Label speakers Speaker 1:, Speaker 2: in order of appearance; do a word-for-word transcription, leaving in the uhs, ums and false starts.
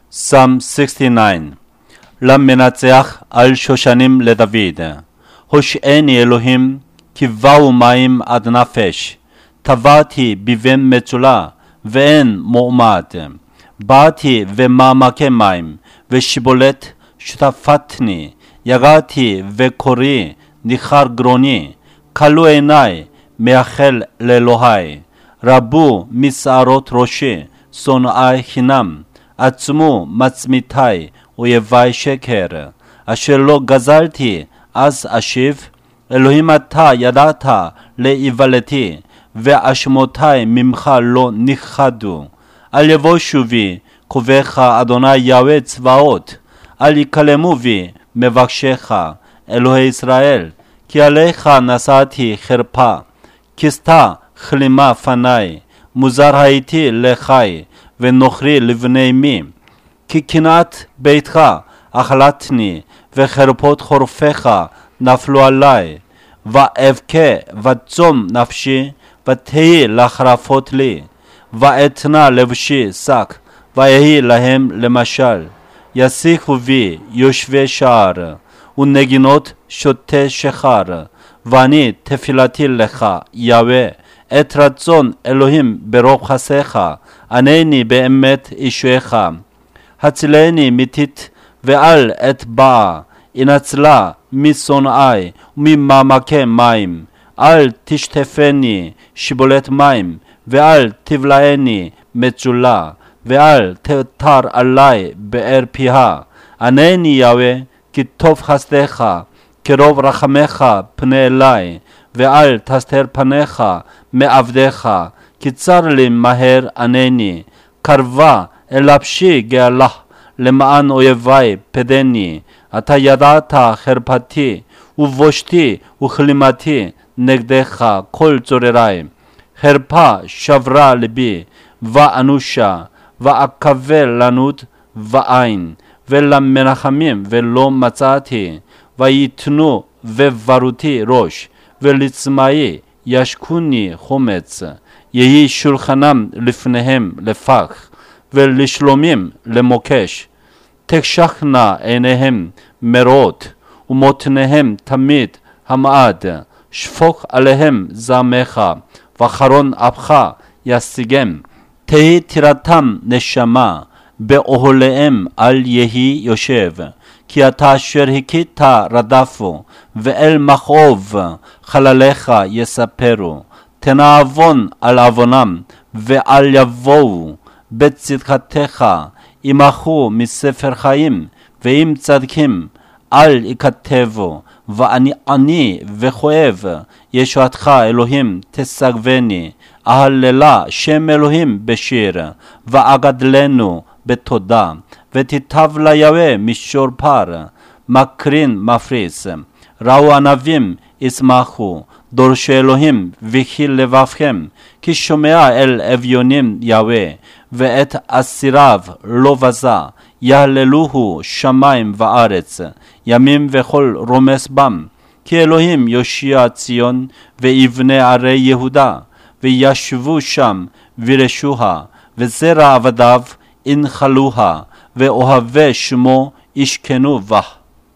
Speaker 1: Psalm sixty-nine. למנצח על שושנים לדוד. הושעני אלוהים, כי באו מים עד נפש. טבעתי בבן מצולה, ואין מועמד. באתי ומעמקי מים, ושיבולת שטפתני. יגעתי וקורי, ניחר גרוני. כלו עיניי, מייחל לאלוהי. רבו משערות ראשי, שונאי חינם. עצמו מצמיתי, אויבי שקר. אשר לא גזלתי, אז אשיב. אלוהים אתה ידעת לאיוולתי, ואשמותי ממך לא נכחדו. אל יבושו בי, קובעך אדוני יהוה צבאות. אל יקלמו בי, מבקשך, אלוהי ישראל. כי עליך נשאתי חרפה, כסתה כלימה פני. מוזר הייתי לחי, ונוכרי לבני מי. כי קנאת ביתך אכלתני, וחרפות חורפיך נפלו עלי. ואבכה וצום נפשי, ותהי לחרפות לי. ואתנה לבשי שק, ויהי להם למשל. ישיחו בי יושבי שער, ונגינות שוטי שחר. ואני תפילתי לך, יהוה, את רצון אלוהים ברוב חסך, ענני באמת ישועך. הצילני מתית ואל אטבע, אנצלה משונאי וממעמקי מים. אל תשטפני שיבולת מים, ואל תבלעני מצולה, ואל תתר עלי באר פיה. ענני יהוה, כי טוב חסדך, כרוב רחמך פנה אלי, ואל תסתר פניך מעבדך. כי צר לי מהר ענני, קרבה אל אפשי גאלה, למען אויבי פדני. אתה ידעת חרפתי, ובושתי וכלימתי נגדך כל צוררי. חרפה שברה לבי, ואנושה, ואקבל לנות ואין, ולמנחמים ולא מצאתי. ויתנו וברותי ראש, ולצמאי ישכוני חומץ. יהי שולחנם לפניהם לפח, ולשלומים למוקש. תקשחנה עיניהם מראות, ומותניהם תמיד המעד. שפוך עליהם זעמך, ואחרון אפך ישיגם. תהי טירתם נשמה, באוהליהם אל יהי יושב. כי אתה אשר הכית רדפו, ואל מכאוב חלליך יספרו. תנעבון על עוונם, ואל יבואו בצדקתך. ימחו מספר חיים, ואם צדקים אל יכתבו. ואני עני וכואב, ישועתך אלוהים תסגבני. אהללה שם אלוהים בשיר, ואגדלנו בתודה. ותיטב ליהוה מישור פר, מקרין מפריס. ראו ענבים ישמחו, דורשי אלוהים וכי לבבכם. כי שומע אל אביונים יהוה, ואת אסיריו לא בזה. יהללוהו שמיים וארץ, ימים וכל רומס בם. כי אלוהים יושיע ציון, ויבנה ערי יהודה. וישבו שם וירשוה, וזרע עבדיו ינחלוה, ואוהבי שמו ישכנו בה.